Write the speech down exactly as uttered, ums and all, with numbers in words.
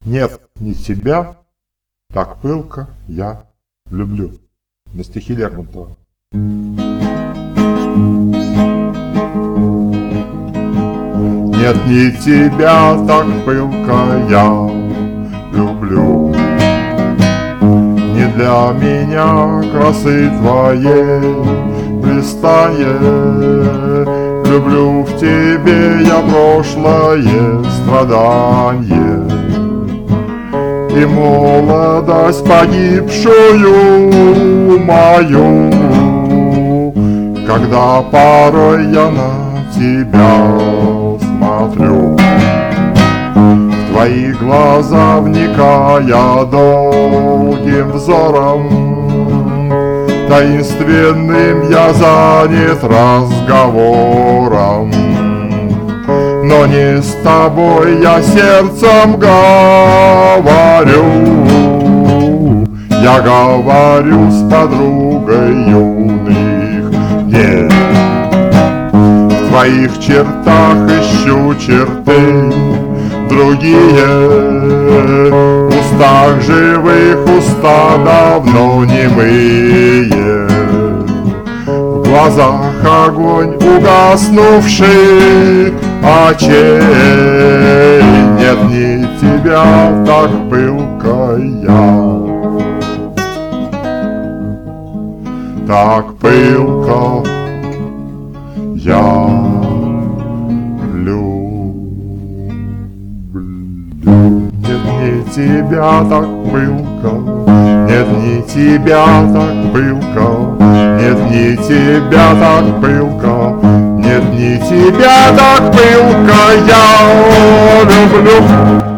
Нет, не тебя, так пылко я люблю. На стихи Лермонтова. Нет, не тебя, так пылко я люблю. Не для меня красы твоей блистает. Люблю в тебе я прошлое страдание и молодость погибшую мою, когда порой я на тебя смотрю. В твои глаза вникая долгим взором, таинственным я занят разговором. Но не с тобой я сердцем говорю, я говорю с подругой юных дней. В твоих чертах ищу черты другие, в устах живых уста давно немые, в глазах огонь угаснувших очей. Нет, не тебя, так пылкая, так пылко я люблю. Нет, не тебя, так пылко, нет, не тебя, так пылко, нет, не тебя, так пылко, нет, не тебя, так пылко я люблю.